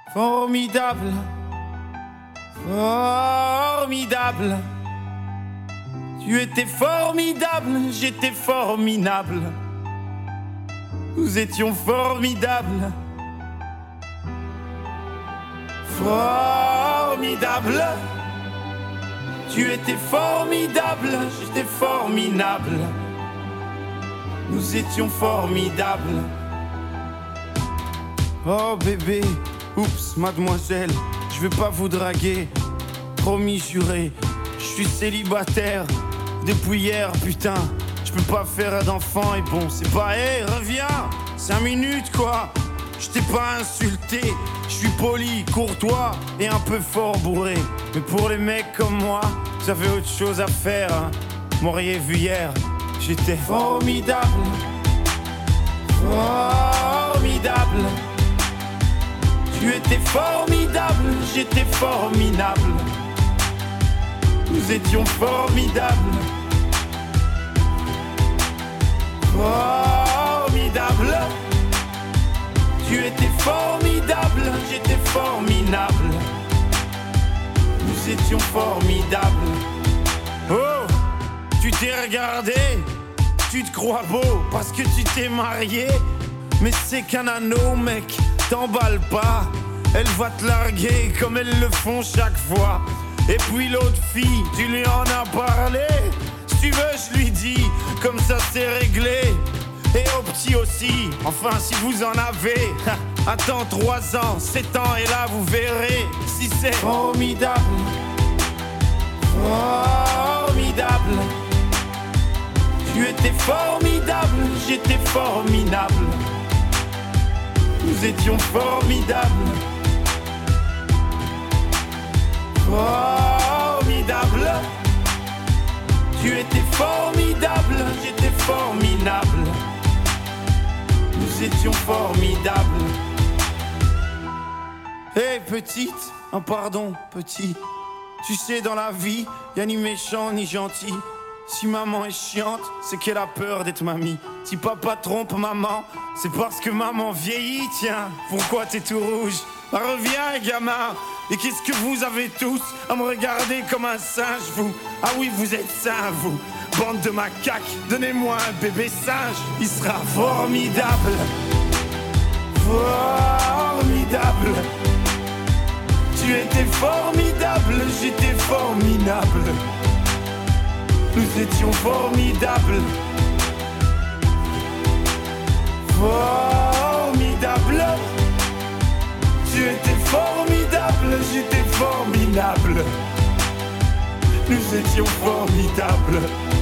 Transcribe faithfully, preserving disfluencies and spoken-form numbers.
Formidable, formidable. Tu étais formidable, j'étais formidable. Nous étions formidables. Formidable. Tu étais formidable, j'étais formidable. Nous étions formidables. Oh bébé, oups, mademoiselle, je vais pas vous draguer. Promis, juré, je suis célibataire depuis hier, putain. Je peux pas faire d'enfant et bon, c'est pas, hé, hey, reviens, cinq minutes quoi. Je t'ai pas insulté, je suis poli, courtois et un peu fort bourré. Mais pour les mecs comme moi, j'avais autre chose à faire, hein. M'auriez vu hier, j'étais formidable. Formidable. Tu étais formidable, j'étais formidable. Nous étions formidables. Formidable. Tu étais formidable, j'étais formidable. Nous étions formidables. Oh, tu t'es regardé, tu te crois beau parce que tu t'es marié. Mais c'est qu'un anneau, mec, t'emballe pas. Elle va te larguer comme elles le font chaque fois. Et puis l'autre fille, tu lui en as parlé. Si tu veux, je lui dis, comme ça c'est réglé. Et au petit aussi, enfin si vous en avez. Attends trois ans, sept ans et là vous verrez si c'est formidable. Formidable. Tu étais formidable, j'étais formidable. Nous étions formidables. Formidable. Tu étais formidable, j'étais formidable. Nous étions formidables. Hé hey, petite, oh pardon petit. Tu sais dans la vie, y'a ni méchant ni gentil. Si maman est chiante, c'est qu'elle a peur d'être mamie. Si papa trompe maman, c'est parce que maman vieillit, tiens. Pourquoi t'es tout rouge? Bah, reviens gamin. Et qu'est-ce que vous avez tous à me regarder comme un singe, vous? Ah oui, vous êtes sains, vous. Bande de macaques, donnez-moi un bébé singe. Il sera formidable. Formidable. Tu étais formidable, j'étais formidable. Nous étions formidables. Formidable. Tu étais formidable, j'étais formidable. Nous étions formidables.